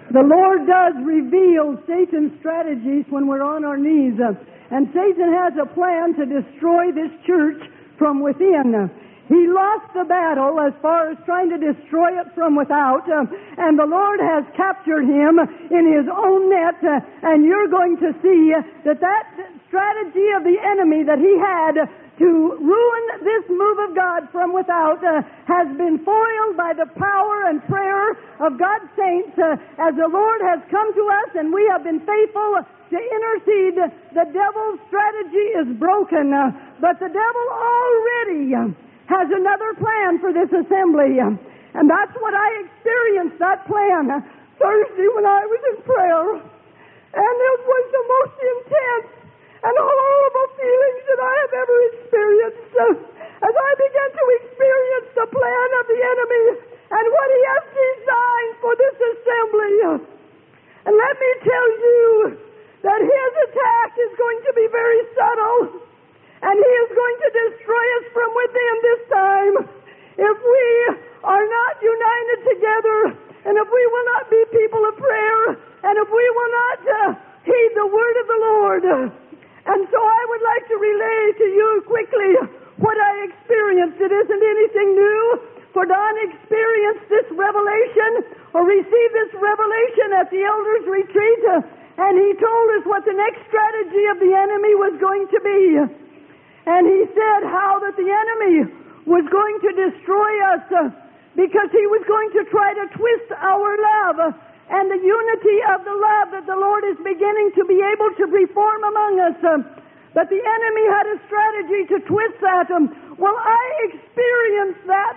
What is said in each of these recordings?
The Lord does reveal Satan's strategies when we're on our knees. And Satan has a plan to destroy this church from within. He lost the battle as far as trying to destroy it from without, and the Lord has captured him in His own net, and you're going to see that strategy of the enemy that he had to ruin this move of God from without has been foiled by the power and prayer of God's saints as the Lord has come to us and we have been faithful to intercede. The devil's strategy is broken, but the devil already has another plan for this assembly. And that's what I experienced, that plan, Thursday when I was in prayer. And it was the most intense and horrible feelings that I have ever experienced. As I began to experience the plan of the enemy and what he has designed for this assembly. And let me tell you that his attack is going to be very subtle. And he is going to destroy us from within this time. If we are not united together, and if we will not be people of prayer, and if we will not heed the word of the Lord. And so I would like to relay to you quickly what I experienced. It isn't anything new, for Don experienced this revelation, or received this revelation at the elders' retreat, and he told us what the next strategy of the enemy was going to be. And he said how that the enemy was going to destroy us because he was going to try to twist our love and the unity of the love that the Lord is beginning to be able to reform among us. But the enemy had a strategy to twist that. Well, I experienced that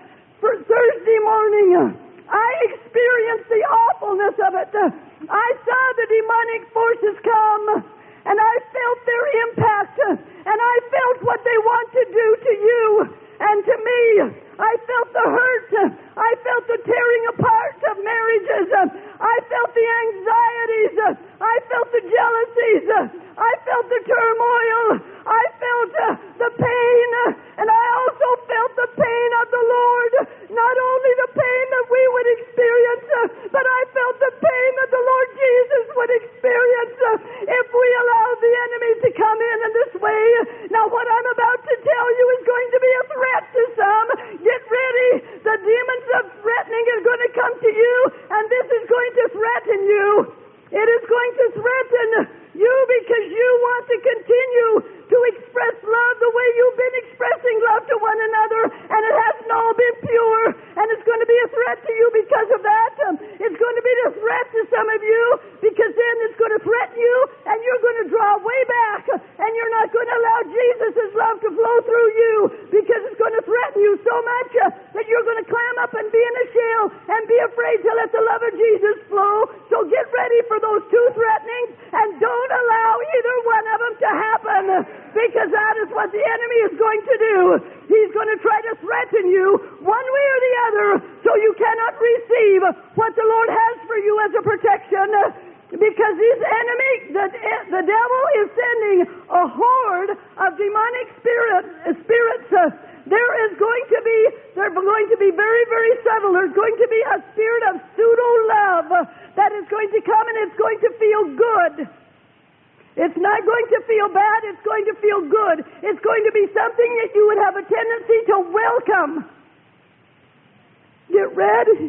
for Thursday morning. I experienced the awfulness of it. I saw the demonic forces come. And I felt their impact, and I felt what they want to do to you and to me. I felt the hurt. I felt the tearing apart of marriages. I felt the anxieties. I felt the jealousies. I felt the turmoil. I felt the pain. And I also felt the pain of the Lord. Not only the pain that we would experience, but I felt the pain that the Lord Jesus would experience if we allowed the enemy to come in this way. Now what I'm about to tell you is going to be a threat to some. Get ready. The demons of threatening are going to come to you, and this is going to threaten you. It is going to threaten you because you want to continue to express love the way you've been expressing love to one another, and it hasn't all been pure, and it's going to be a threat to you because of that. It's going to be a threat to some of you because then it's going to threaten you, and you're going to draw way back, and you're not going to allow Jesus' love to flow through you because it's going to threaten you so much that you're going to clam up and be in a shell and be afraid to let the love of Jesus flow. So get ready for those two threatenings, and don't allow either one of them to happen, because that is what the enemy is going to do. He's going to try to threaten you one way or the other so you cannot receive what the Lord has for you as a protection, because his enemy, the devil, is sending a horde of demonic spirits. They're going to be very, very subtle. There's going to be a spirit of pseudo-love that is going to come, and it's going to feel good. It's not going to feel bad. It's going to feel good. It's going to be something that you would have a tendency to welcome. Get ready.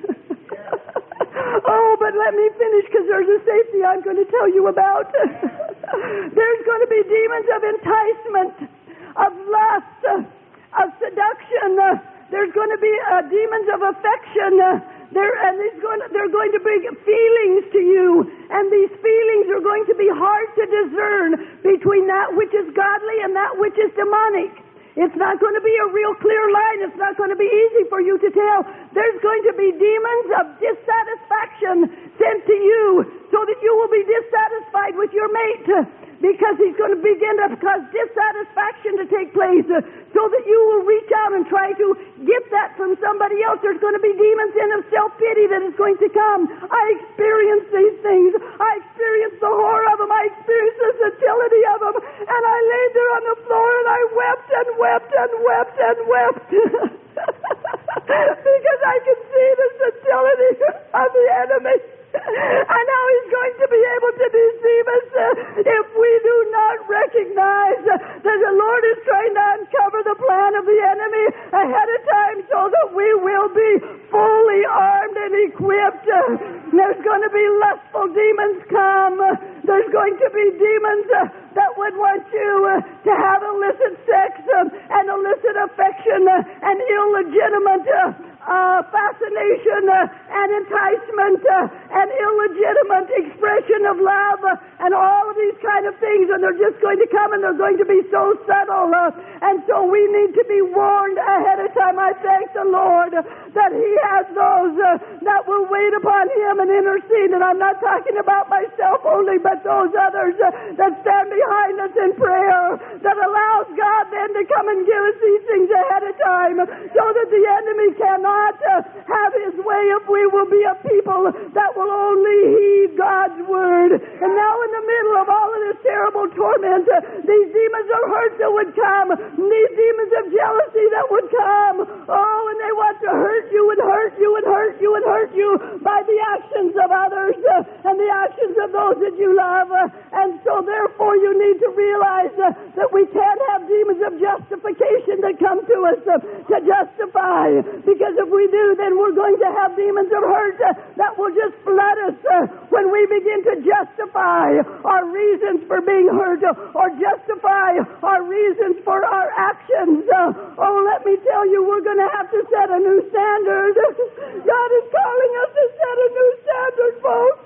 Oh, but let me finish, because there's a safety I'm going to tell you about. There's going to be demons of enticement, of lust, of seduction. There's going to be demons of affection. They're going to bring feelings to you, and these feelings are going to be hard to discern between that which is godly and that which is demonic. It's not going to be a real clear line. It's not going to be easy for you to tell. There's going to be demons of dissatisfaction sent to you so that you will be dissatisfied with your mate, because he's going to begin to cause dissatisfaction to take place so that you will reach out and try to get that from somebody else. There's going to be demons in of self-pity that is going to come. I experienced these things. I experienced the horror of them. I experienced the subtlety of them. And I laid there on the floor and I wept and wept and wept and wept because I could see the subtlety of the enemy. equipped. There's going to be lustful demons come. There's going to be demons that would want you to have illicit sex and illicit affection and illegitimate fascination and enticement and illegitimate expression of love and all of these kind of things, and they're just going to come and they're going to be so subtle, and so we need to be warned ahead of time. I thank the Lord that He has those that will wait upon Him and intercede, and I'm not talking about myself only, but those others that stand behind us in prayer, that allows God then to come and give us these things ahead of time so that the enemy cannot have his way if we will be a people that will only heed God's word. And now in the middle of all of this terrible torment, these demons of hurt that would come, these demons of jealousy that would come, oh, and they want to hurt you and hurt you and hurt you and hurt you by the actions of others and the actions of those that you love. And so therefore you need to realize that we can't have demons of justification that come to us to justify, because if we do, then we're going to have demons of hurt that will just flood us when we begin to justify our reasons for being hurt or justify our reasons for our actions. Oh, let me tell you, we're going to have to set a new standard. God is calling us to set a new standard, folks.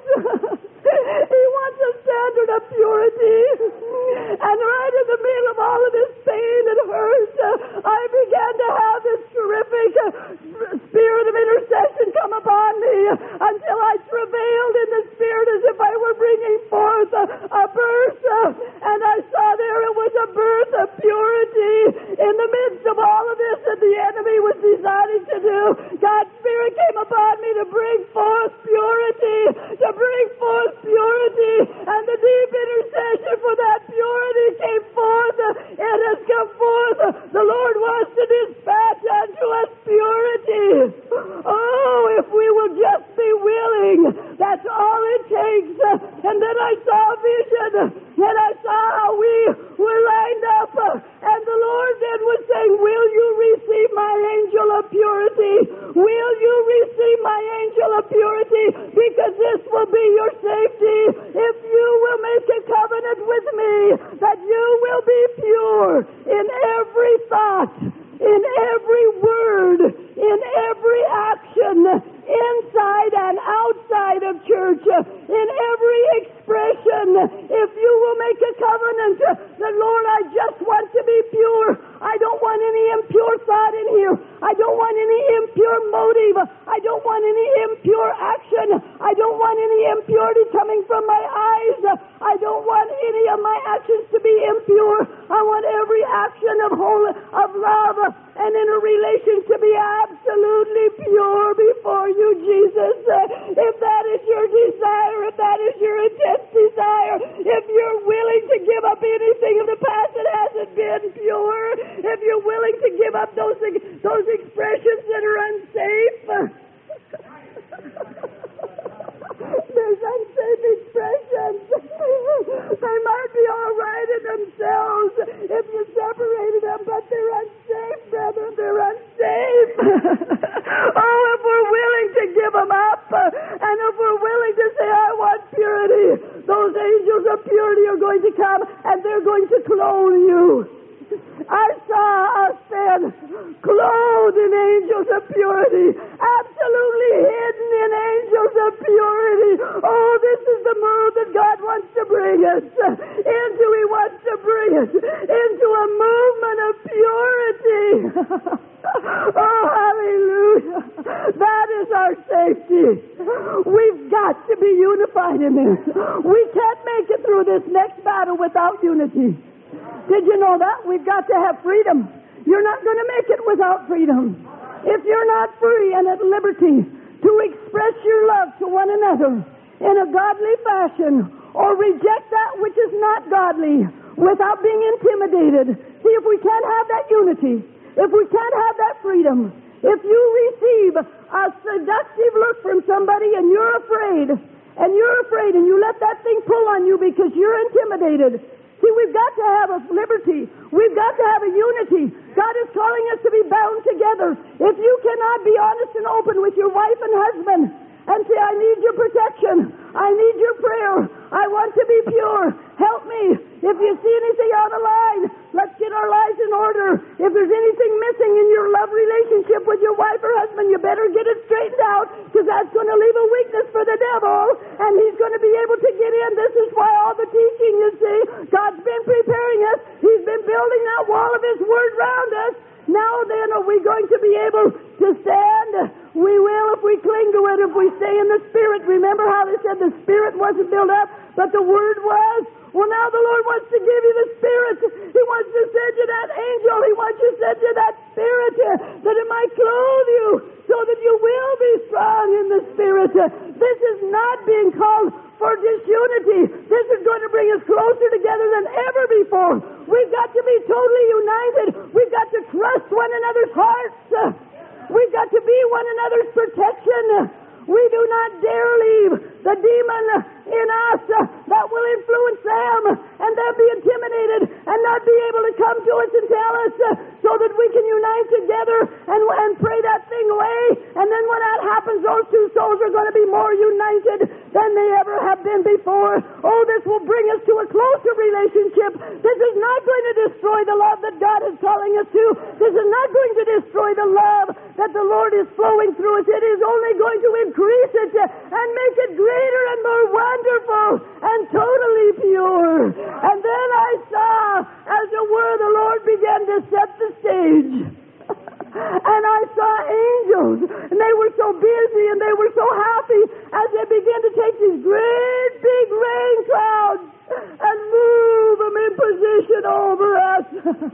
He wants a standard of purity. And right in the middle of all of this pain and hurt, I began to have this terrific spirit of intercession come upon me until I travailed in the spirit as if I were bringing forth a birth. And I saw there it was a birth of purity in the midst of all of this that the enemy was deciding to do. God's Spirit came upon me to bring forth purity, to bring forth purity, and the deep intercession for that purity came forth. It has come forth. The Lord wants to dispatch unto us purity. Oh, if we will just be willing, that's all it takes. And then I saw a vision, and I saw how we were lined up, and the Lord then was saying, will you receive my angel of purity? Will you receive my angel of purity? Because this will be your safety. If you will make a covenant with me that you will be pure in every thought, in every word, in every action, inside and outside of church, in every expression. If you will make a covenant that, Lord, I just want to be pure. I don't want any impure thought in here. I don't want any impure motive. I don't want any impure action. I don't want any impurity coming from my eyes. I don't want any of my actions to be impure. I want every action of love and in a relation to be absolutely pure before you, Jesus. If that is your desire, if that is your intense desire, if you're willing to give up anything of the past that hasn't been pure, if you're willing to give up those expressions that are unsafe, there's unsafe expressions. They might be all right in themselves if you separated them, but they're unsafe, brother. They're unsafe. Oh, if we're willing to give them up, and if we're willing to say, I want purity, those angels of purity are going to come, and they're going to clothe you. I saw us then clothed in angels of purity, absolutely hidden in angels of purity. Oh, this is the move that God wants to bring us into. He wants to bring us into a movement of purity. Oh, hallelujah. That is our safety. We've got to be unified in this. We can't make it through this next battle without unity. Did you know that? We've got to have freedom. You're not going to make it without freedom. If you're not free and at liberty to express your love to one another in a godly fashion, or reject that which is not godly without being intimidated. See, if we can't have that unity, if we can't have that freedom, if you receive a seductive look from somebody and you're afraid, and you let that thing pull on you because you're intimidated. See, we've got to have a liberty. We've got to have a unity. God is calling us to be bound together. If you cannot be honest and open with your wife and husband, and say, I need your protection. I need your prayer. I want to be pure. Help me. If you see anything out of line, let's get our lives in order. If there's anything missing in your love relationship with your wife or husband, you better get it straightened out, because that's going to leave a weakness for the devil, and he's going to be able to get in. This is why all the teaching, you see, God's been preparing us. He's been building that wall of His Word round us. Now then, are we going to be able to stand? We will if we cling to it, if we stay in the Spirit. Remember how they said the Spirit wasn't built up, but the Word was? Well, now the Lord wants to give you the Spirit. He wants to send you that angel. He wants to send you that Spirit that it might clothe you so that you will be strong in the Spirit. This is not being called for disunity. This is going to bring us closer together than ever before. We've got to be totally united. We've got to trust one another's hearts. We've got to be one another's protection. We do not dare leave the demon in us that will influence them, and they'll be intimidated and not be able to come to us and tell us, so that we can unite together and pray that thing away. And then when that happens, those two souls are going to be more united than they ever have been before. Oh, this will bring us to a closer relationship. This is not going to destroy the love that God is calling us to. This is not going to destroy the love that the Lord is flowing through us. It is only going to increase it and make it greater and more wonderful and totally pure. And then I saw, as it were, the Lord began to set the stage. And I saw angels, and they were so busy and they were so happy as they began to take these great big rain clouds and move them in position over us.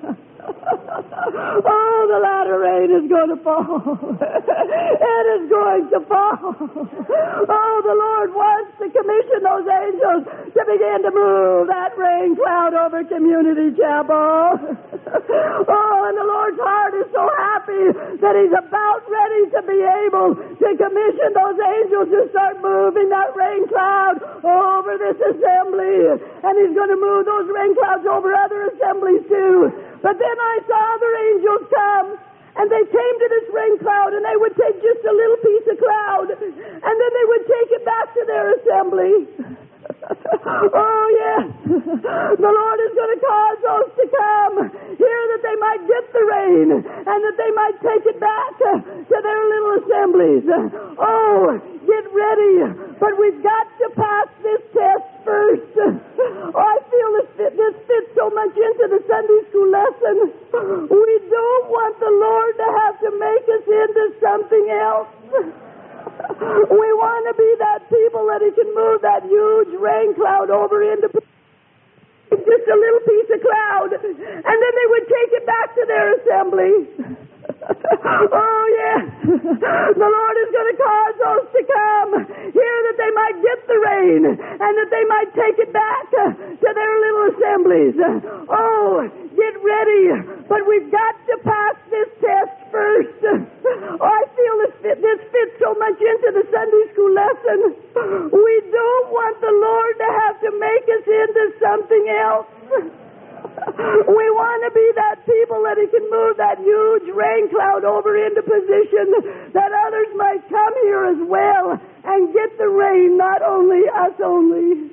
Oh, the latter rain is going to fall. It is going to fall. Oh, the Lord wants to commission those angels to begin to move that rain cloud over Community Chapel. Oh, and the Lord's heart is so happy that He's about ready to be able to commission those angels to start moving that rain cloud over this assembly. And He's going to move those rain clouds over other assemblies too. But then I saw other angels come, and they came to this rain cloud, and they would take just a little piece of cloud, and then they would take it back to their assembly. Oh, yes. The Lord is going to cause those to come here that they might get the rain, and that they might take it back to their little assemblies. Oh, get ready. But we've got to pass this test first. Oh, I feel this fits so much into the Sunday school lesson. We don't want the Lord to have to make us into something else. We want to be that people that He can move that huge rain cloud over into just a little piece of cloud, and then they would take it back to their assembly. Oh, yes. The Lord is going to cause those to come here that they might get the rain, and that they might take it back to their little assemblies. Oh, get ready. But we've got to pass this test first. Oh, I feel this fits so much into the Sunday school lesson. We don't want the Lord to have to make us into something else. We want to be that people that He can move that huge rain cloud over into position, that others might come here as well and get the rain, not only us only.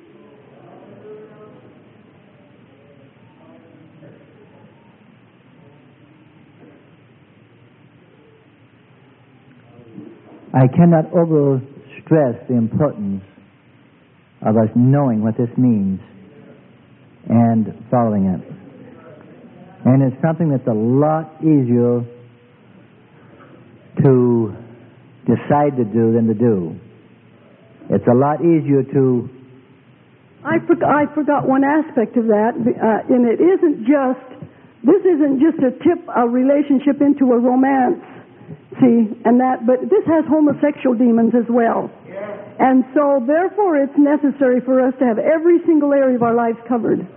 I cannot overstress the importance of us knowing what this means and following it. And it's something that's a lot easier to decide to do than to do. It's a lot easier to... I forgot one aspect of that, and it isn't just, this isn't just a relationship into a romance, see, and that, but this has homosexual demons as well. And so, therefore, it's necessary for us to have every single area of our lives covered.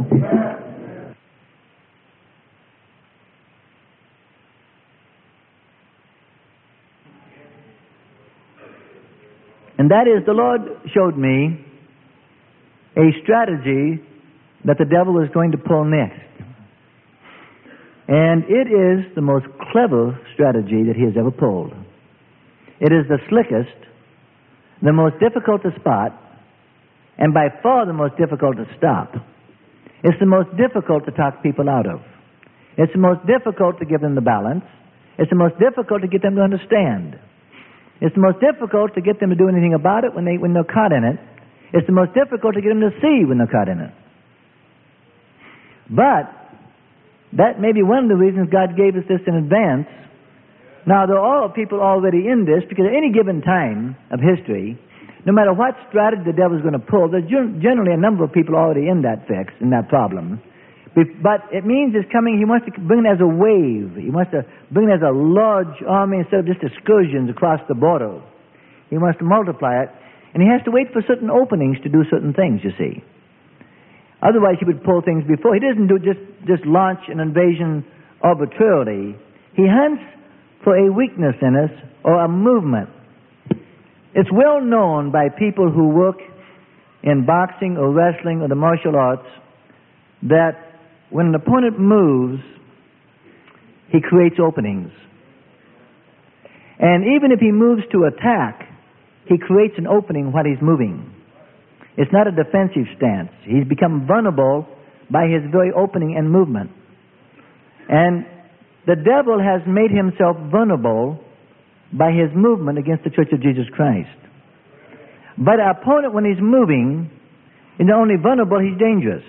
And that is, the Lord showed me a strategy that the devil is going to pull next. And it is the most clever strategy that he has ever pulled. It is the slickest, the most difficult to spot, and by far the most difficult to stop. It's the most difficult to talk people out of. It's the most difficult to give them the balance. It's the most difficult to get them to understand. It's the most difficult to get them to do anything about it when they're caught in it. It's the most difficult to get them to see when they're caught in it. But that may be one of the reasons God gave us this in advance. Now, there are all people already in this, because at any given time of history, no matter what strategy the devil's going to pull, there's generally a number of people already in that fix, in that problem. But it means it's coming, he wants to bring it as a wave. He wants to bring it as a large army instead of just excursions across the border. He wants to multiply it, and he has to wait for certain openings to do certain things, you see. Otherwise, he would pull things before. He doesn't do just launch an invasion arbitrarily. He hunts for a weakness in us or a movement. It's well known by people who work in boxing or wrestling or the martial arts that when an opponent moves, he creates openings. And even if he moves to attack, he creates an opening while he's moving. It's not a defensive stance. He's become vulnerable by his very opening and movement. And the devil has made himself vulnerable by his movement against the Church of Jesus Christ. But an opponent, when he's moving, is not only vulnerable, he's dangerous.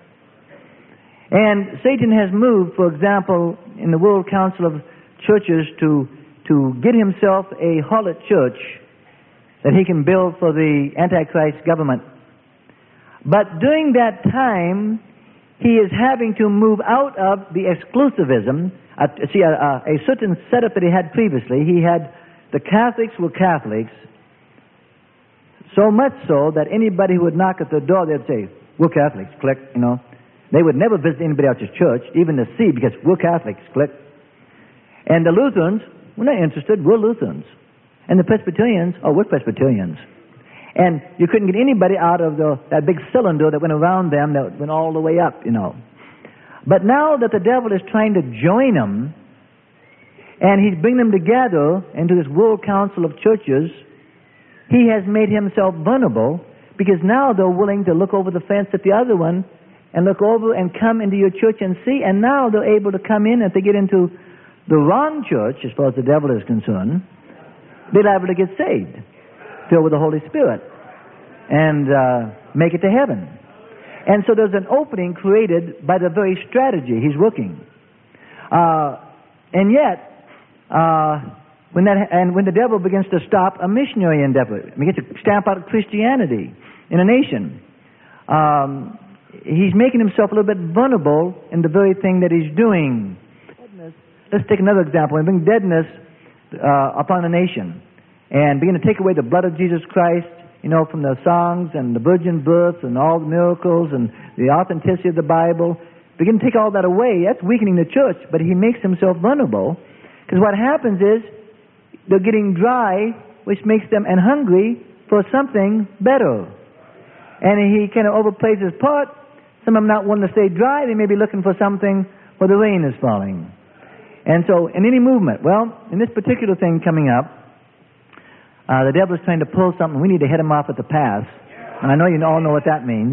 And Satan has moved, for example, in the World Council of Churches to get himself a harlot church that he can build for the Antichrist government. But during that time, he is having to move out of the exclusivism. A certain setup that he had previously, he had the Catholics were Catholics, so much so that anybody who would knock at the door, they'd say, "We're Catholics," click, you know. They would never visit anybody else's church, even to see, because we're Catholics, click. And the Lutherans, we're not interested, we're Lutherans. And the Presbyterians, we're Presbyterians. And you couldn't get anybody out of that big cylinder that went around them, that went all the way up, you know. But now that the devil is trying to join them, and he's bringing them together into this World Council of Churches, he has made himself vulnerable, because now they're willing to look over the fence at the other one and look over and come into your church and see, and now they're able to come in. If they get into the wrong church, as far as the devil is concerned, they're liable to get saved, filled with the Holy Spirit, and make it to heaven. And so there's an opening created by the very strategy he's working. And yet, when the devil begins to stop a missionary endeavor, begins to stamp out Christianity in a nation, he's making himself a little bit vulnerable in the very thing that he's doing. Let's take another example. We bring deadness upon a nation and begin to take away the blood of Jesus Christ, you know, from the songs and the virgin birth and all the miracles and the authenticity of the Bible. Begin to take all that away. That's weakening the church, but he makes himself vulnerable, because what happens is they're getting dry, which makes them and hungry for something better. And he kind of overplays his part. Some of them not wanting to stay dry. They may be looking for something where the rain is falling. And so in any movement, well, in this particular thing coming up, the devil is trying to pull something. We need to head him off at the pass. And I know you all know what that means.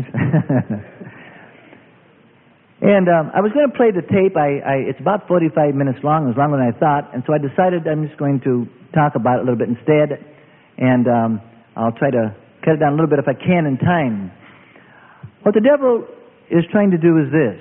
And I was going to play the tape. It's about 45 minutes long. It was longer than I thought. And so I decided I'm just going to talk about it a little bit instead. And I'll try to cut it down a little bit if I can in time. What the devil is trying to do is this.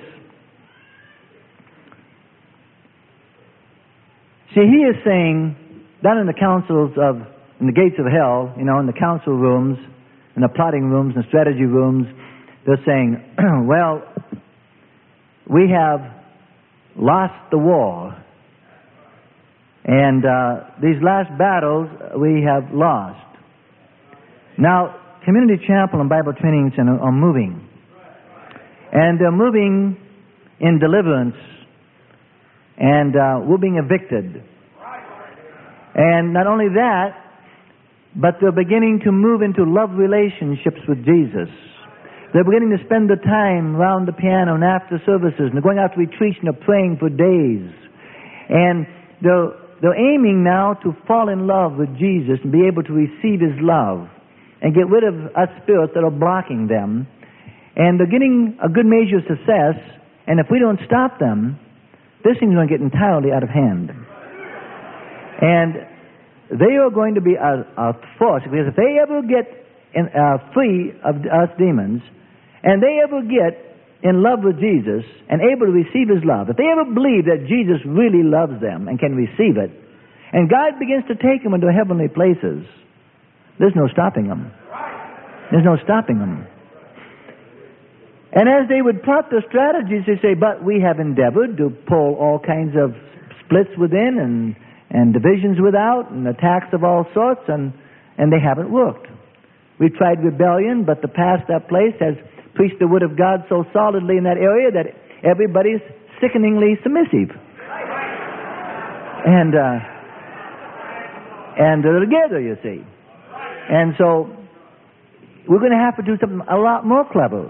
See, he is saying, down in the councils in the gates of hell, you know, in the council rooms, in the plotting rooms and strategy rooms, they're saying, well, we have lost the war. And these last battles we have lost. Now, Community Chapel and Bible Training Center are moving. And they're moving in deliverance. And we're being evicted. And not only that, but they're beginning to move into love relationships with Jesus. They're beginning to spend the time around the piano and after services, and they're going out to retreats and they're praying for days. And they're aiming now to fall in love with Jesus and be able to receive His love. and get rid of us spirits that are blocking them. And they're getting a good measure of success, and if we don't stop them, this thing's going to get entirely out of hand. And they are going to be a force, because if they ever get free of us demons, and they ever get in love with Jesus and able to receive His love, if they ever believe that Jesus really loves them and can receive it, and God begins to take them into heavenly places, there's no stopping them. There's no stopping them. And as they would plot their strategies, they say, but we have endeavored to pull all kinds of splits within and divisions without and attacks of all sorts, and they haven't worked. We've tried rebellion, but the past that place has preached the Word of God so solidly in that area that everybody's sickeningly submissive. And they're together, you see. And so we're going to have to do something a lot more clever.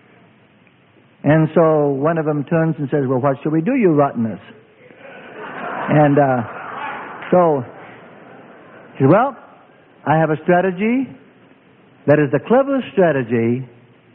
And so one of them turns and says, well, what shall we do, you rottenness? And so he says, well, I have a strategy that is the cleverest strategy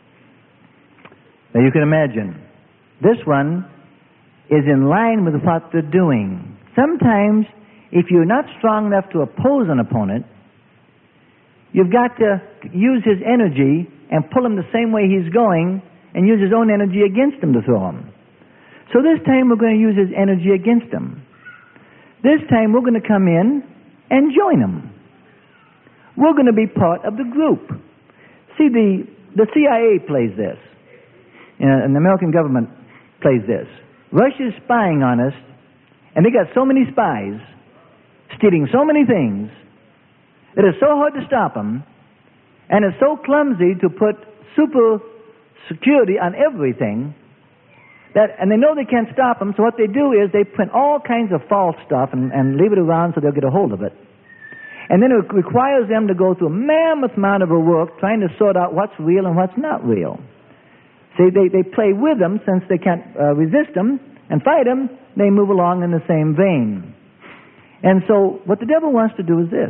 that you can imagine. This one is in line with what they're doing. Sometimes, if you're not strong enough to oppose an opponent, you've got to use his energy and pull him the same way he's going, and use his own energy against him to throw him. So this time we're going to use his energy against him. This time we're going to come in and join him. We're going to be part of the group. See, the CIA plays this. And the American government plays this. Russia's spying on us, and they got so many spies stealing so many things that it's so hard to stop them, and it's so clumsy to put super security on everything, and they know they can't stop them, so what they do is they print all kinds of false stuff and leave it around so they'll get a hold of it. And then it requires them to go through a mammoth amount of work trying to sort out what's real and what's not real. See, they play with them since they can't resist them and fight them, they move along in the same vein. And so what the devil wants to do is this.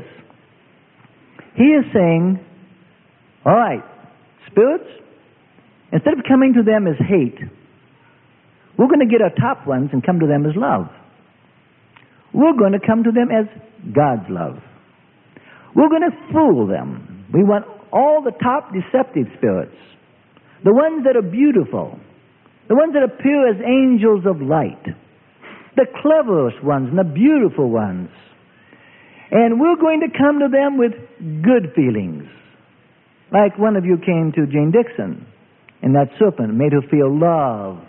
He is saying, all right, spirits, instead of coming to them as hate, we're going to get our top ones and come to them as love. We're going to come to them as God's love. We're going to fool them. We want all the top deceptive spirits, the ones that are beautiful, the ones that appear as angels of light, the cleverest ones and the beautiful ones. And we're going to come to them with good feelings. Like one of you came to Jane Dixon, and that serpent made her feel love.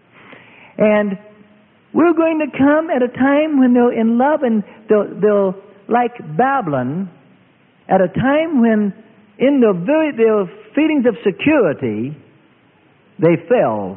And we're going to come at a time when they're in love, and they'll like Babylon, at a time when in their feelings of security, they fell.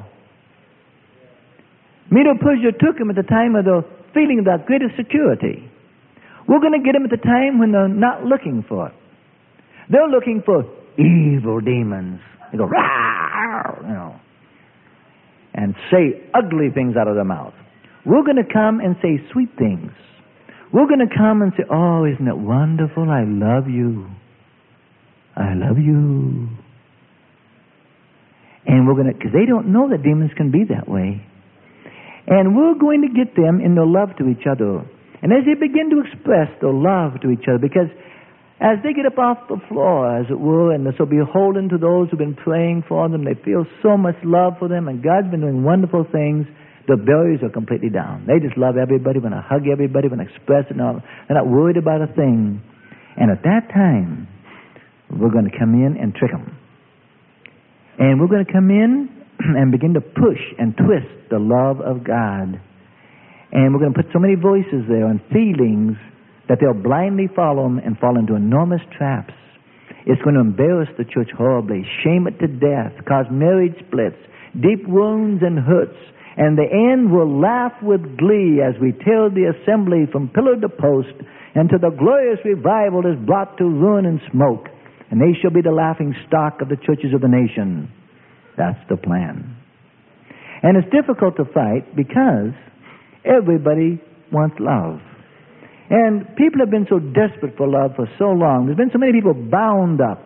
Medo-Persia took them at the time of the feeling of that greatest security. We're going to get them at the time when they're not looking for it. They're looking for evil demons. They go, rah, and say ugly things out of their mouth. We're going to come and say sweet things. We're going to come and say, oh, isn't it wonderful? I love you. I love you. And we're going to, because they don't know that demons can be that way. And we're going to get them in their love to each other. And as they begin to express their love to each other, because as they get up off the floor, as it were, and they're so beholden to those who've been praying for them, they feel so much love for them, and God's been doing wonderful things, their barriers are completely down. They just love everybody, want to hug everybody, want to express it. They're not worried about a thing. And at that time, we're going to come in and trick them. And we're going to come in and begin to push and twist the love of God. And we're going to put so many voices there and feelings that they'll blindly follow them and fall into enormous traps. It's going to embarrass the church horribly, shame it to death, cause marriage splits, deep wounds and hurts, and the end will laugh with glee as we tear the assembly from pillar to post, until the glorious revival is brought to ruin and smoke, and they shall be the laughing stock of the churches of the nation. That's the plan. And it's difficult to fight because everybody wants love. And people have been so desperate for love for so long. There's been so many people bound up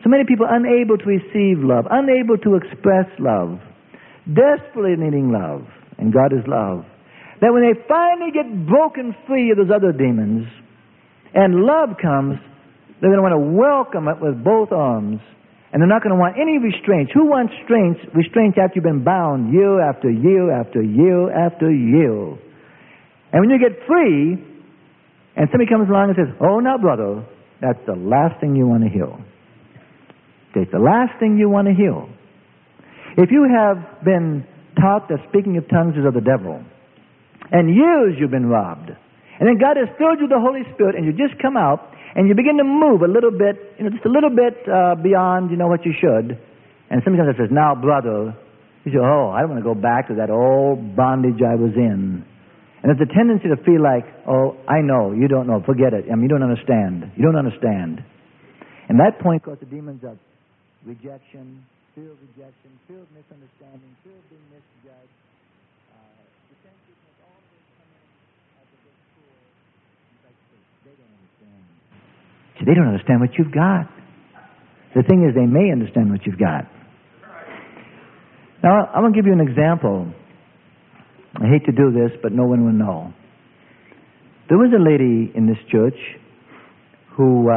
So many people unable to receive love, unable to express love, desperately needing love, and God is love. That when they finally get broken free of those other demons, and love comes, they're going to want to welcome it with both arms. And they're not going to want any restraints. Who wants restraints after you've been bound year after year after year after year? And when you get free, and somebody comes along and says, "Oh, now, brother," that's the last thing you want to hear. It's the last thing you want to hear. If you have been taught that speaking of tongues is of the devil, and years you've been robbed, and then God has filled you with the Holy Spirit, and you just come out, and you begin to move a little bit, just a little bit beyond, what you should. And somebody comes and says, "Now, brother," you say, "Oh, I don't want to go back to that old bondage I was in." And there's a tendency to feel like, "Oh, I know, you don't know, forget it. You don't understand. You don't understand." And that point goes the demons of rejection, fear of misunderstanding, fear of being misjudged. Defensiveness, all of those come in as a big tool. They don't understand. See, they don't understand what you've got. The thing is, they may understand what you've got. Now, I'm going to give you an example. I hate to do this, but no one will know. There was a lady in this church who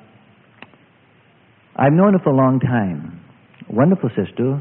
I've known her for a long time. A wonderful sister,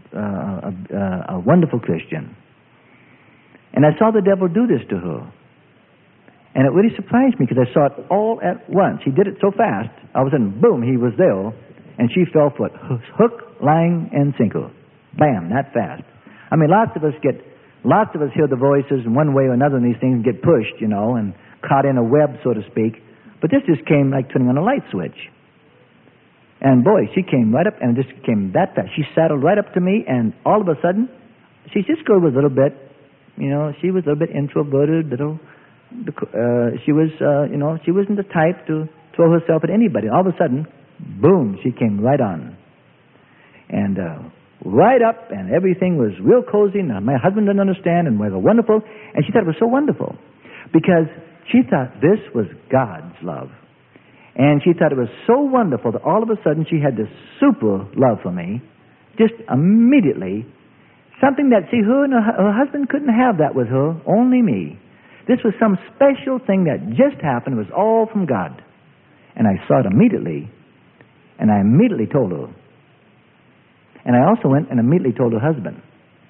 a wonderful Christian. And I saw the devil do this to her. And it really surprised me because I saw it all at once. He did it so fast, all of a sudden, boom, he was there, and she fell for it. Hook, line, and sinker. Bam, that fast. I mean, lots of us hear the voices in one way or another, and these things get pushed, and caught in a web, so to speak. But this just came like turning on a light switch. And boy, she came right up, and it just came that fast. She saddled right up to me, and all of a sudden, this girl was a little bit, she was a little bit introverted, she was, she wasn't the type to throw herself at anybody. All of a sudden, boom, she came right on. And right up, and everything was real cozy. Now, my husband didn't understand, and we were wonderful. And she thought it was so wonderful because she thought this was God's love. And she thought it was so wonderful that all of a sudden she had this super love for me, just immediately. Something that, see, her and her husband couldn't have that with her, only me. This was some special thing that just happened. It was all from God. And I saw it immediately, and I immediately told her. And I also went and immediately told her husband.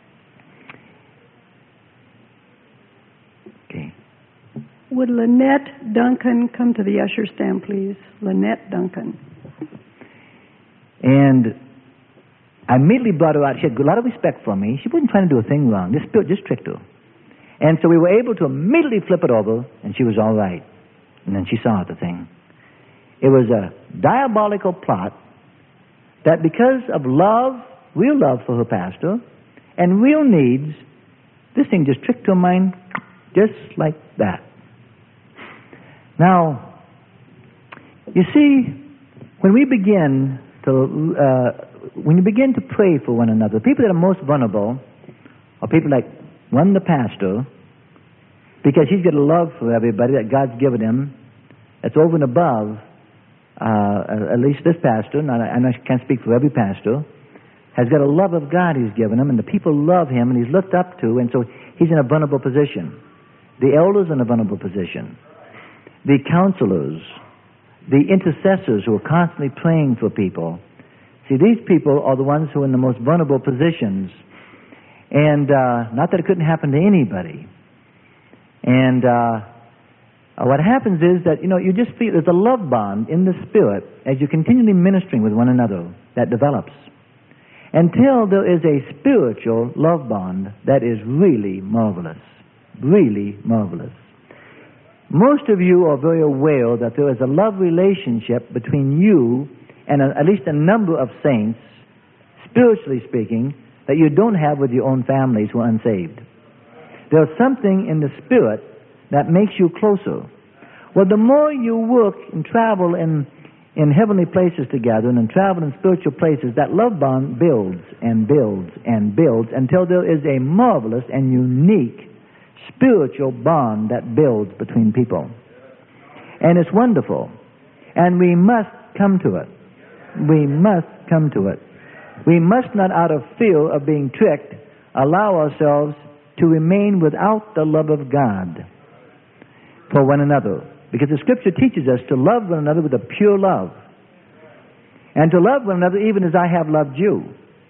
Okay. Would Lynette Duncan come to the usher stand, please? Lynette Duncan. And I immediately brought her out. She had a lot of respect for me. She wasn't trying to do a thing wrong. This spirit just tricked her. And so we were able to immediately flip it over, and she was all right. And then she saw the thing. It was a diabolical plot that because of love, real love for her pastor, and real needs, this thing just tricked her mind just like that. Now, you see, when you begin to pray for one another, people that are most vulnerable are people like one, the pastor, because he's got a love for everybody that God's given him that's over and above, at least this pastor, I can't speak for every pastor, has got a love of God he's given him, and the people love him, and he's looked up to, and so he's in a vulnerable position. The elders in a vulnerable position. The counselors, the intercessors who are constantly praying for people. See, these people are the ones who are in the most vulnerable positions. And not that it couldn't happen to anybody. And what happens is that, you just feel there's a love bond in the Spirit as you're continually ministering with one another that develops. Until there is a spiritual love bond that is really marvelous. Really marvelous. Most of you are very aware that there is a love relationship between you and at least a number of saints, spiritually speaking, that you don't have with your own families who are unsaved. There's something in the Spirit that makes you closer. Well, the more you work and travel in heavenly places together and travel in spiritual places, that love bond builds and builds and builds until there is a marvelous and unique spiritual bond that builds between people. And it's wonderful. And we must come to it. We must come to it. We must not, out of fear of being tricked, allow ourselves to remain without the love of God for one another. Because the Scripture teaches us to love one another with a pure love. And to love one another even as I have loved you.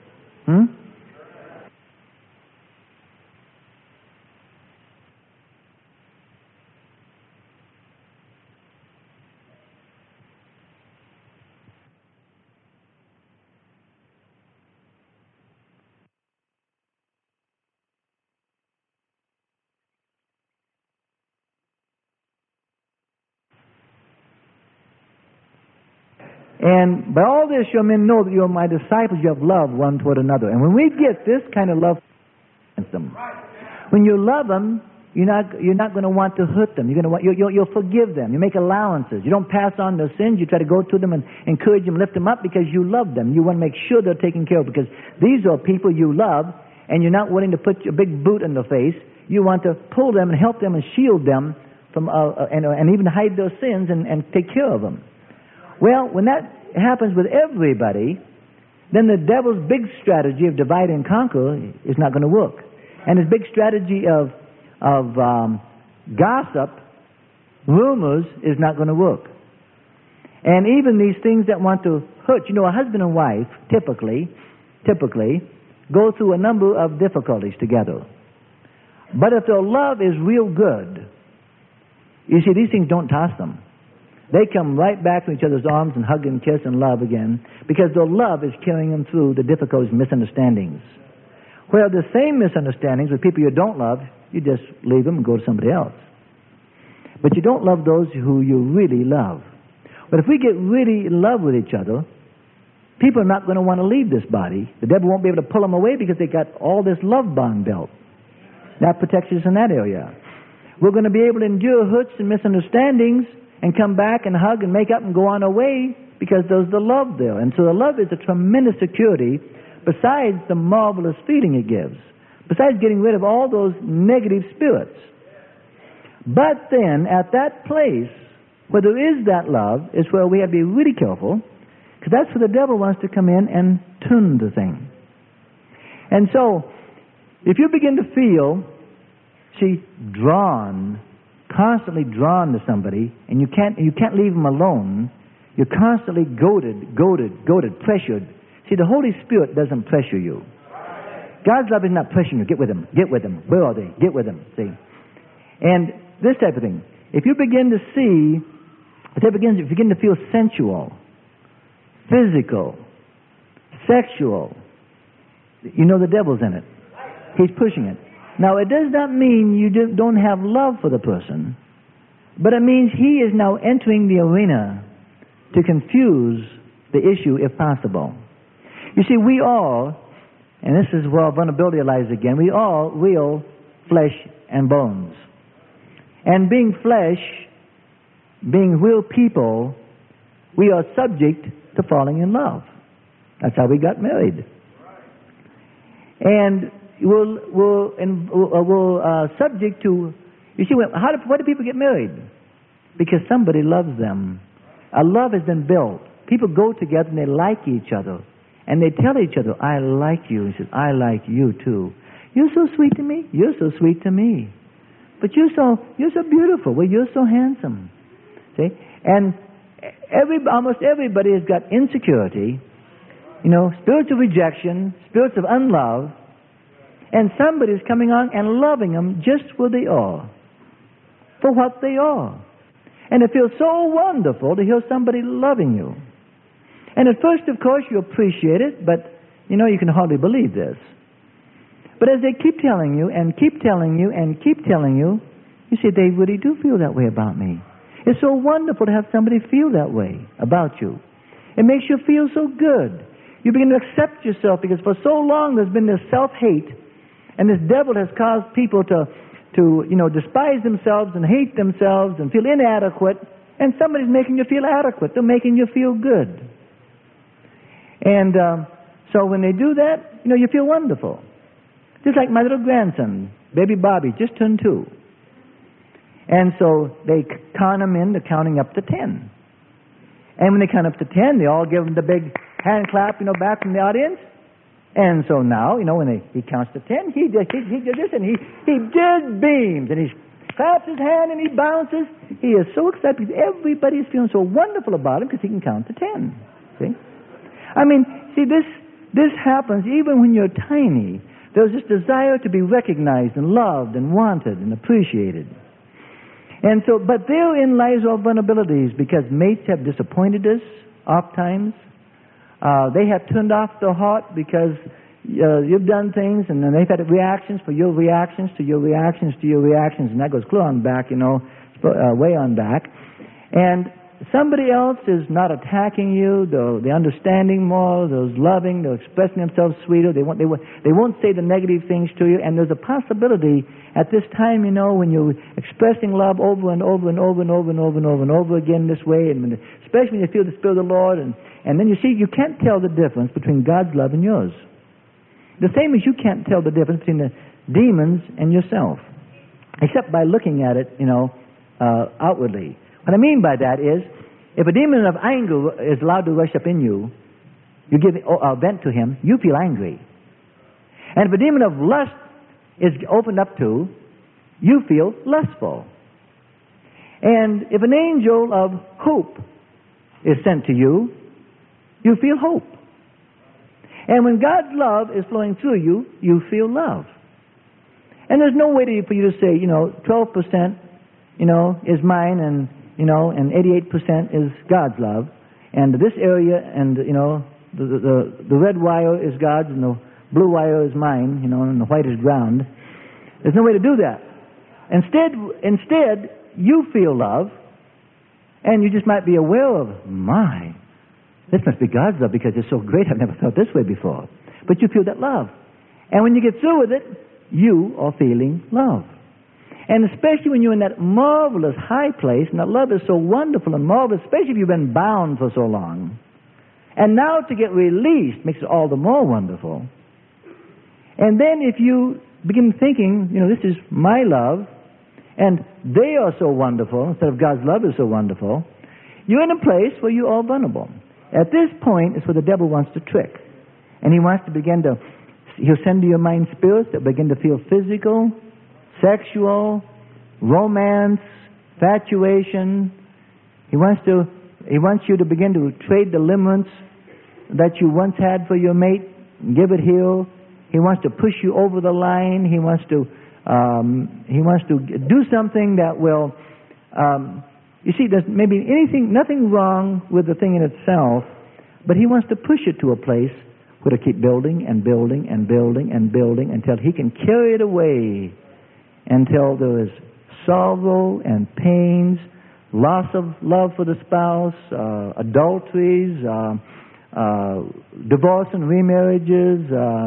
And by all this, your men know that you are my disciples. You have love one toward another. And when we get this kind of love against them, when you love them, you're not going to want to hurt them. You'll forgive them. You make allowances. You don't pass on their sins. You try to go to them and encourage them, lift them up because you love them. You want to make sure they're taken care of because these are people you love, and you're not willing to put a big boot in their face. You want to pull them and help them and shield them from and even hide their sins and take care of them. Well, when that happens with everybody, then the devil's big strategy of divide and conquer is not going to work. And his big strategy of gossip, rumors, is not going to work. And even these things that want to hurt. You know, a husband and wife typically go through a number of difficulties together. But if their love is real good, you see, these things don't toss them. They come right back to each other's arms and hug and kiss and love again because their love is carrying them through the difficulties and misunderstandings. Where the same misunderstandings with people you don't love, you just leave them and go to somebody else. But you don't love those who you really love. But if we get really in love with each other, people are not going to want to leave this body. The devil won't be able to pull them away because they got all this love bond built. That protects us in that area. We're going to be able to endure hurts and misunderstandings and come back and hug and make up and go on our way because there's the love there. And so the love is a tremendous security besides the marvelous feeling it gives, besides getting rid of all those negative spirits. But then at that place where there is that love is where we have to be really careful because that's where the devil wants to come in and turn the thing. And so if you begin to feel, constantly drawn to somebody, and you can't leave them alone. You're constantly goaded, pressured. See, the Holy Spirit doesn't pressure you. God's love is not pressuring you. Get with them. Where are they? Get with them. See, and this type of thing. If you begin to see, if you begin to feel sensual, physical, sexual, you know the devil's in it. He's pushing it. Now, it does not mean you don't have love for the person, but it means he is now entering the arena to confuse the issue if possible. You see, we all, and this is where our vulnerability lies again, we all real flesh and bones. And being flesh, being real people, we are subject to falling in love. That's how we got married. And we're subject to, you see, why do people get married? Because somebody loves them. A love has been built. People go together and they like each other. And they tell each other, I like you. He says, I like you too. You're so sweet to me. You're so sweet to me. But you're so beautiful. Well, you're so handsome. See? And almost everybody has got insecurity, spiritual rejection, spirits of unlove, and somebody's coming on and loving them just where they are, for what they are. And it feels so wonderful to hear somebody loving you. And at first, of course, you appreciate it, but you can hardly believe this. But as they keep telling you and keep telling you and keep telling you, you say, they really do feel that way about me. It's so wonderful to have somebody feel that way about you. It makes you feel so good. You begin to accept yourself because for so long there's been this self-hate, and this devil has caused people to despise themselves and hate themselves and feel inadequate, and somebody's making you feel adequate. They're making you feel good. And so when they do that, you feel wonderful. Just like my little grandson, baby Bobby, just turned 2. And so they con him into counting up to 10. And when they count up to 10, they all give him the big hand clap, back from the audience. And so now, when he counts to 10, he did this, and he just beams, and he claps his hand, and he bounces. He is so excited because everybody's feeling so wonderful about him because he can count to 10. See? This happens even when you're tiny. There's this desire to be recognized and loved and wanted and appreciated. And so, but therein lies our vulnerabilities, because mates have disappointed us oft times. They have turned off their heart because you've done things, and then they've had reactions for your reactions to your reactions to your reactions, and that goes clear on back, way on back. And somebody else is not attacking you. They're understanding more. They're loving. They're expressing themselves sweeter. They won't say the negative things to you. And there's a possibility at this time, when you're expressing love over and over and over and over and over and over and over again this way, and especially when you feel the Spirit of the Lord, and then you see you can't tell the difference between God's love and yours. The same as you can't tell the difference between the demons and yourself, except by looking at it, outwardly. What I mean by that is, if a demon of anger is allowed to rush up in you, you give vent to him, you feel angry. And if a demon of lust is opened up to, you feel lustful. And if an angel of hope is sent to you, you feel hope. And when God's love is flowing through you, you feel love. And there's no way for you to say, 12%, is mine, and 88% is God's love, and this area, and the red wire is God's, and the blue wire is mine, and the white is ground. There's no way to do that. Instead, you feel love, and you just might be aware of, this must be God's love because it's so great. I've never felt this way before. But you feel that love, and when you get through with it, you are feeling love. And especially when you're in that marvelous high place, and that love is so wonderful and marvelous, especially if you've been bound for so long. And now to get released makes it all the more wonderful. And then if you begin thinking, this is my love, and they are so wonderful, instead of God's love is so wonderful, you're in a place where you are vulnerable. At this point is where the devil wants to trick. And he wants to he'll send to your mind spirits that begin to feel physical, sexual, romance, infatuation. He wants you to begin to trade the limerence that you once had for your mate and give it here. He wants to push you over the line. He wants to do something that will. You see, there's maybe nothing wrong with the thing in itself, but he wants to push it to a place where to keep building and building and building and building until he can carry it away. Until there is sorrow and pains, loss of love for the spouse, adulteries, divorce and remarriages,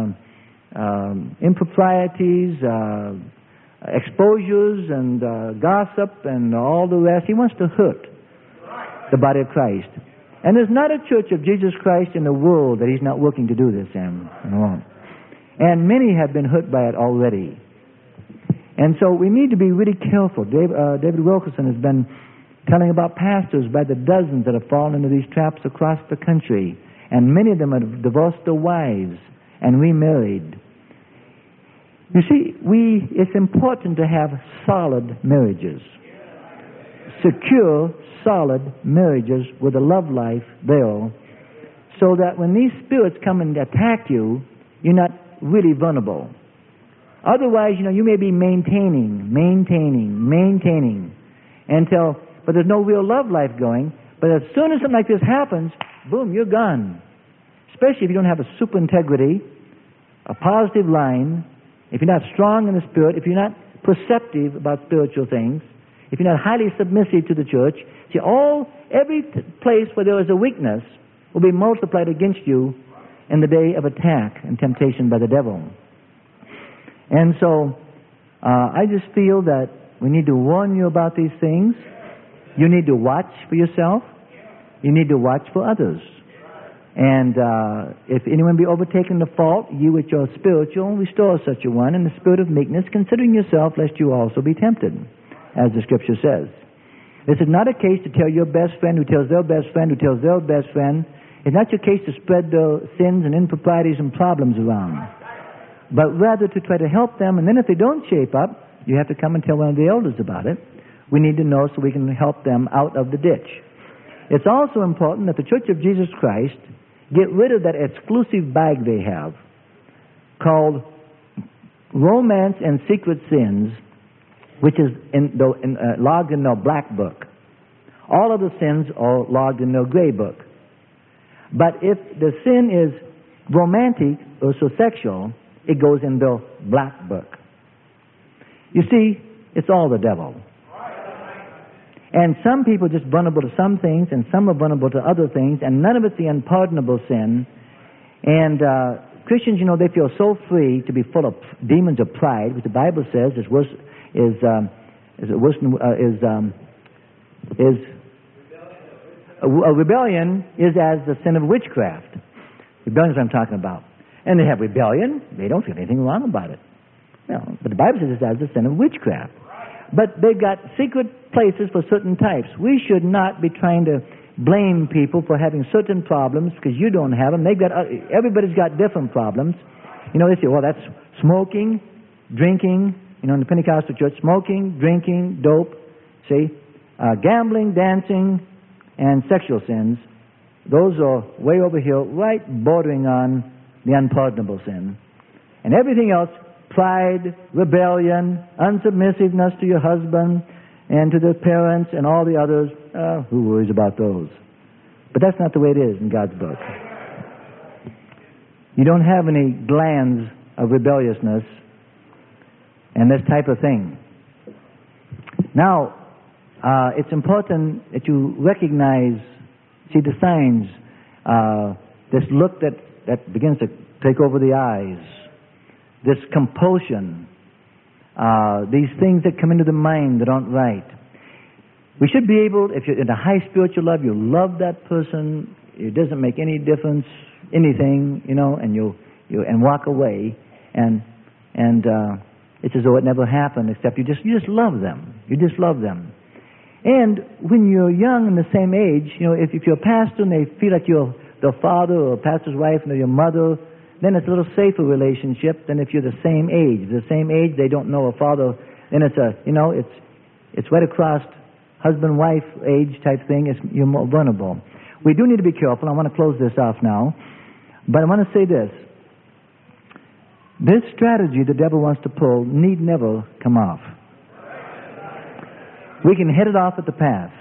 improprieties, exposures and gossip and all the rest. He wants to hurt the body of Christ. And there's not a church of Jesus Christ in the world that he's not working to do this in. And many have been hurt by it already. And so we need to be really careful. David Wilkerson has been telling about pastors by the dozens that have fallen into these traps across the country. And many of them have divorced their wives and remarried. You see, it's important to have solid marriages. Secure, solid marriages with a love life there, so that when these spirits come and attack you, you're not really vulnerable. Otherwise, you may be maintaining, but there's no real love life going. But as soon as something like this happens, boom, you're gone. Especially if you don't have a super integrity, a positive line, if you're not strong in the Spirit, if you're not perceptive about spiritual things, if you're not highly submissive to the church, see, every place where there is a weakness will be multiplied against you in the day of attack and temptation by the devil. And so, I just feel that we need to warn you about these things. You need to watch for yourself. You need to watch for others. And if anyone be overtaken in the fault, you which are spiritual, restore such a one in the spirit of meekness, considering yourself, lest you also be tempted, as the Scripture says. This is not a case to tell your best friend who tells their best friend who tells their best friend. It's not your case to spread the sins and improprieties and problems around, but rather to try to help them. And then if they don't shape up, you have to come and tell one of the elders about it. We need to know so we can help them out of the ditch. It's also important that the Church of Jesus Christ get rid of that exclusive bag they have called romance and secret sins, which is logged in their black book. All of the sins are logged in their gray book. But if the sin is romantic or so sexual, it goes in their black book. You see, it's all the devil. And some people are just vulnerable to some things, and some are vulnerable to other things, and none of it's the unpardonable sin. And Christians, you know, they feel so free to be full of demons of pride, which the Bible says is worse. Rebellion is as the sin of witchcraft. Rebellion is what I'm talking about. And they have rebellion. They don't feel anything wrong about it. No, but the Bible says it's as the sin of witchcraft. But they've got secret places for certain types. We should not be trying to blame people for having certain problems because you don't have them. Everybody's got different problems. You know, they say, well, that's smoking, drinking. You know, in the Pentecostal church, smoking, drinking, dope, see, gambling, dancing, and sexual sins. Those are way over here, right bordering on the unpardonable sin. And everything else, pride, rebellion, unsubmissiveness to your husband and to the parents and all the others, who worries about those? But that's not the way it is in God's book. You don't have any glands of rebelliousness and this type of thing. Now, it's important that you recognize, see the signs, this look that begins to take over the eyes, this compulsion, these things that come into the mind that aren't right. We should be able, if you're in a high spiritual love, you love that person, it doesn't make any difference, anything, you know, and you walk away, and it's as though it never happened, except you just love them. You just love them. And when you're young and the same age, you know, if you're a pastor and they feel like you're their father or a pastor's wife and they're your mother, then it's a little safer relationship than if you're the same age. The same age, they don't know a father, then it's it's right across husband-wife age type thing. You're more vulnerable. We do need to be careful. I want to close this off now. But I want to say this. This strategy the devil wants to pull need never come off. We can head it off at the pass.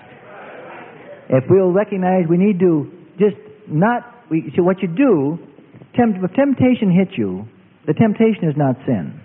If we'll recognize we need to just not... So what you do, if temptation hits you, the temptation is not sin.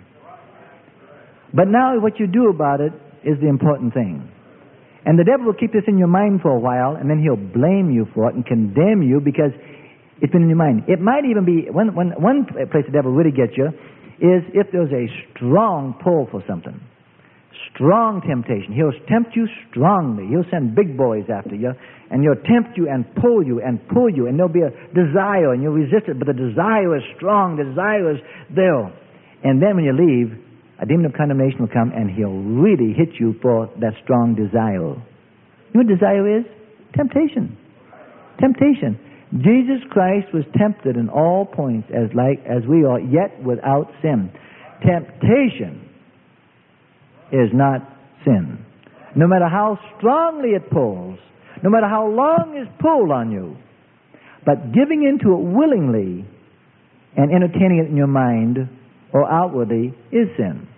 But now what you do about it is the important thing. And the devil will keep this in your mind for a while, and then he'll blame you for it and condemn you because it's been in your mind. It might even be, one place the devil really gets you is if there's a strong pull for something. Strong temptation. He'll tempt you strongly. He'll send big boys after you, and he'll tempt you and pull you, and there'll be a desire, and you'll resist it, but the desire is strong, the desire is there. And then when you leave, a demon of condemnation will come, and he'll really hit you for that strong desire. You know what desire is? Temptation. Temptation. Jesus Christ was tempted in all points as we are, yet without sin. Temptation is not sin. No matter how strongly it pulls, no matter how long it's pulled on you, but giving into it willingly and entertaining it in your mind or outwardly is sin.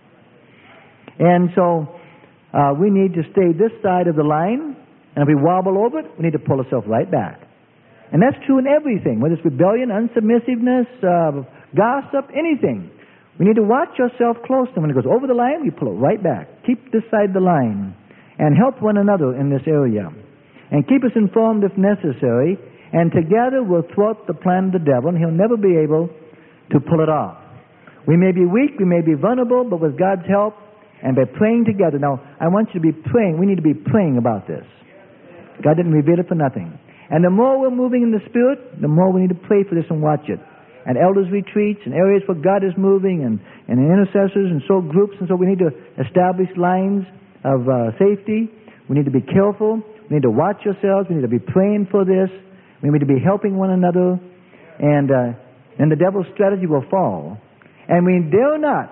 And so we need to stay this side of the line, and if we wobble over it, we need to pull ourselves right back. And that's true in everything, whether it's rebellion, unsubmissiveness, gossip, anything. We need to watch ourselves closely. When it goes over the line, we pull it right back. Keep this side of the line and help one another in this area. And keep us informed if necessary, and together we'll thwart the plan of the devil, and he'll never be able to pull it off. We may be weak, we may be vulnerable, but with God's help and by praying together. Now, I want you to be praying. We need to be praying about this. God didn't reveal it for nothing. And the more we're moving in the Spirit, the more we need to pray for this and watch it. And elders' retreats and areas where God is moving and intercessors and so groups. And so we need to establish lines of safety We need to be careful. We need to watch ourselves. We need to be praying for this. We need to be helping one another. And the devil's strategy will fall. And we dare not,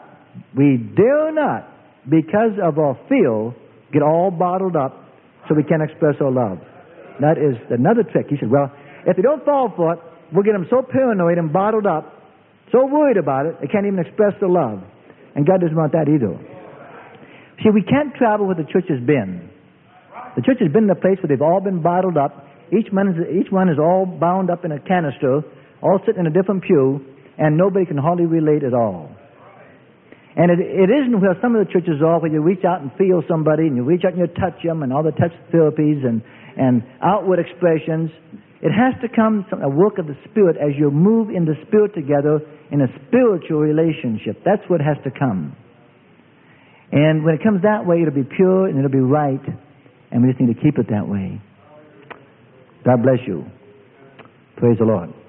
because of our fear, get all bottled up so we can't express our love. That is another trick. He said, well, if they don't fall for it, we'll get them so paranoid and bottled up, so worried about it, they can't even express their love. And God doesn't want that either. See, we can't travel where the church has been. The church has been in a place where they've all been bottled up. Each one is all bound up in a canister, all sitting in a different pew, and nobody can hardly relate at all. And it isn't where some of the churches are, where you reach out and feel somebody, and you reach out and you touch them, and all the touch therapies and outward expressions. It has to come from a work of the Spirit as you move in the Spirit together in a spiritual relationship. That's what has to come. And when it comes that way, it'll be pure and it'll be right, and we just need to keep it that way. God bless you. Praise the Lord.